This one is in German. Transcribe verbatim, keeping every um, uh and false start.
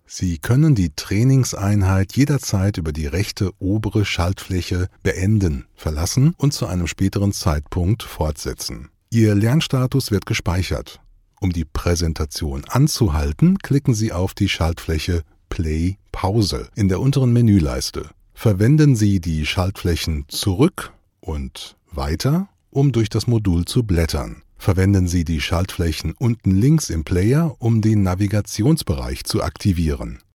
Sie können die Trainingseinheit jederzeit über die rechte obere Schaltfläche Beenden verlassen und zu einem späteren Zeitpunkt fortsetzen. Ihr Lernstatus wird gespeichert. Um die Präsentation anzuhalten, klicken Sie auf die Schaltfläche Play Pause in der unteren Menüleiste. Verwenden Sie die Schaltflächen Zurück und Weiter, um durch das Modul zu blättern. Verwenden Sie die Schaltflächen unten links im Player, um den Navigationsbereich zu aktivieren.